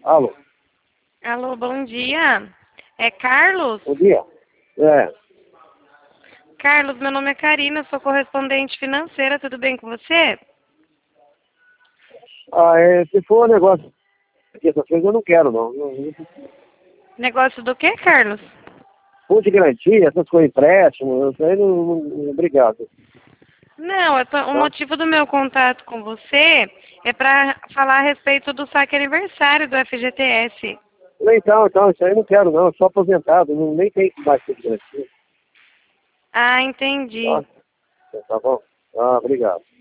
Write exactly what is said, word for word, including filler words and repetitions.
Alô? Alô, bom dia. É Carlos? Bom dia. É. Carlos, meu nome é Karina, sou correspondente financeira, tudo bem com você? Ah, é, se for um negócio aqui, essas coisas eu não quero, não. Não- não- Negócio do que, Carlos? Fundo de garantia, essas coisas, empréstimo, isso aí não, não- obrigado. Não, eu tô- o Tá? motivo do meu contato com você é para falar a respeito do saque aniversário do F G T S. Então, então, isso aí eu não quero, não. Eu sou aposentado, não, nem tem mais fundo de garantia. Ah, entendi. Tá? Tá bom? Ah, obrigado.